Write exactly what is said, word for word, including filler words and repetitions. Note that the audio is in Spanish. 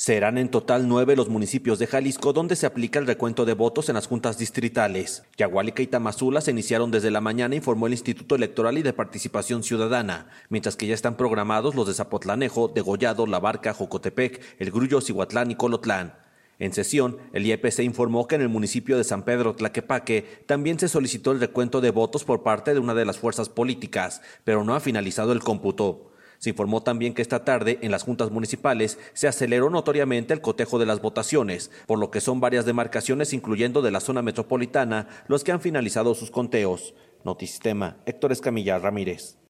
Serán en total nueve los municipios de Jalisco donde se aplica el recuento de votos en las juntas distritales. Yagualica y Tamazula se iniciaron desde la mañana, informó el Instituto Electoral y de Participación Ciudadana, mientras que ya están programados los de Zapotlanejo, Degollado, La Barca, Jocotepec, El Grullo, Cihuatlán y Colotlán. En sesión, el I E P C informó que en el municipio de San Pedro Tlaquepaque también se solicitó el recuento de votos por parte de una de las fuerzas políticas, pero no ha finalizado el cómputo. Se informó también que esta tarde en las juntas municipales se aceleró notoriamente el cotejo de las votaciones, por lo que son varias demarcaciones, incluyendo de la zona metropolitana, los que han finalizado sus conteos. Notisistema, Héctor Escamilla Ramírez.